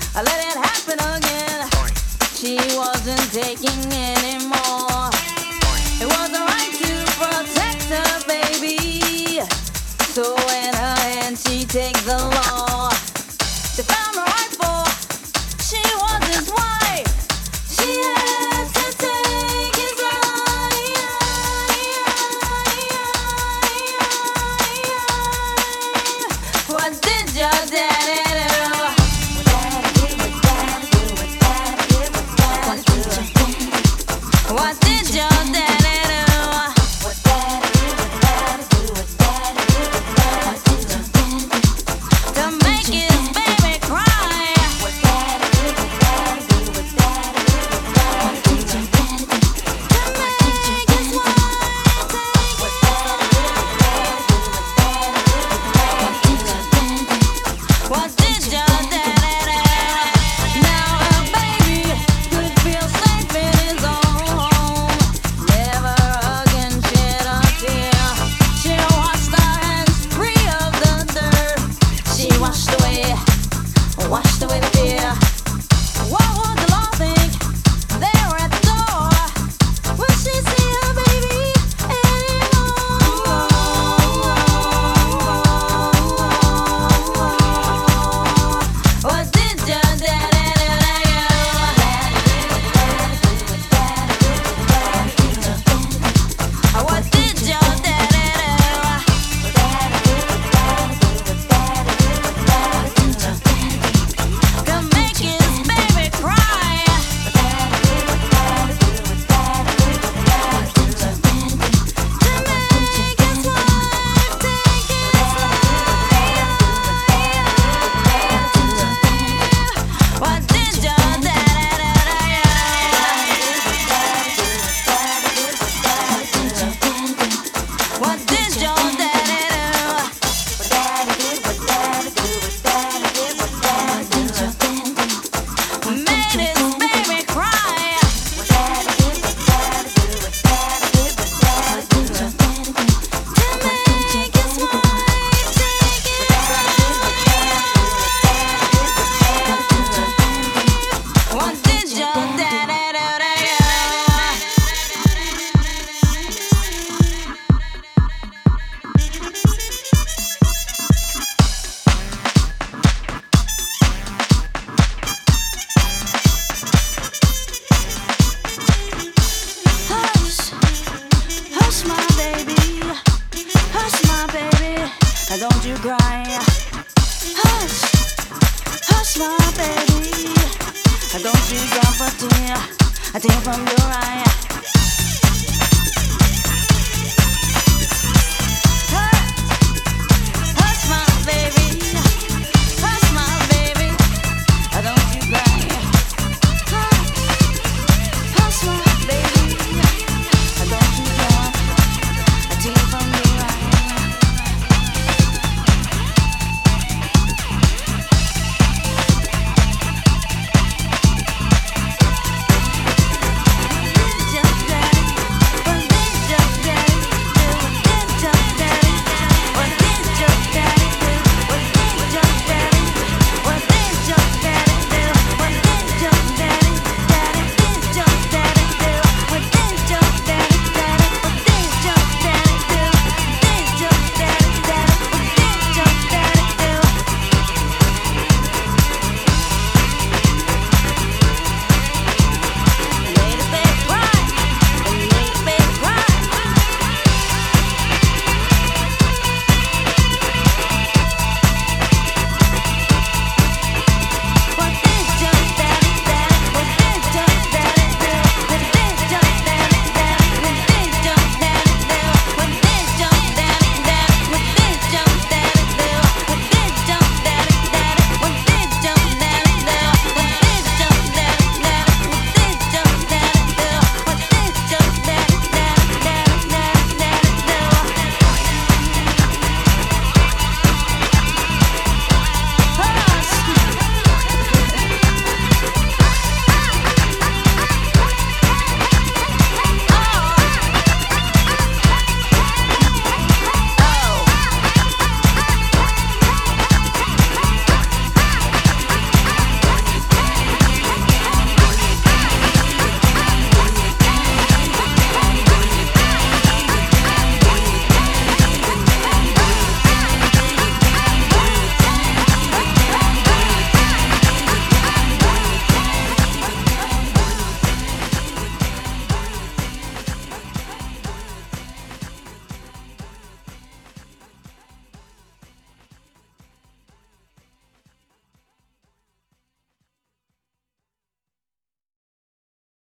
I let it happen again. She wasn't taking anymore. It wasn't right to protect her, baby. So in her hand she takes the law. She found a rifle. She was his wife. She had to take his life. What did your daddy do? What did your daddy do? To make his baby cry. What did your daddy do? Now a baby could feel safe in his own home. Never again shed a tear. She washed her hands free of the dirt. She washed away the fear. What would the law think? They were at the door. Will she see her baby anymore? What did your daddy do to you? What did your daddy do? To make his baby cry. To make his wife take his life. What did your daddy do? What did your daddy do? Made his baby cry. To make his wife take his life. What did your daddy do to you? Hush, hush my baby, don't you cry. Hush, hush my baby, don't you drop a tear from your eye.